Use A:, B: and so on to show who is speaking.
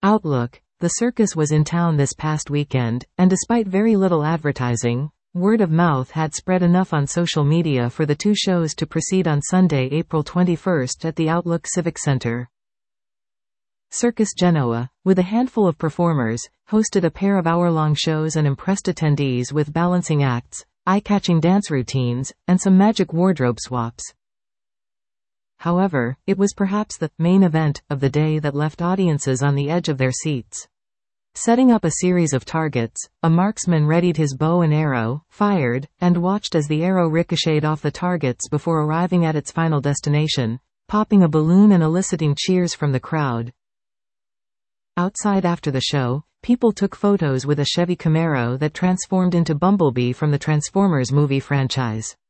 A: Outlook. The circus was in town this past weekend, and despite very little advertising, word of mouth had spread enough on social media for the two shows to proceed on Sunday, April 21st at the Outlook Civic Center. Circus Genoa, with a handful of performers, hosted a pair of hour-long shows and impressed attendees with balancing acts, eye-catching dance routines, and some magic wardrobe swaps. However, it was perhaps the main event of the day that left audiences on the edge of their seats. Setting up a series of targets, a marksman readied his bow and arrow, fired, and watched as the arrow ricocheted off the targets before arriving at its final destination, popping a balloon and eliciting cheers from the crowd. Outside after the show, people took photos with a Chevy Camaro that transformed into Bumblebee from the Transformers movie franchise.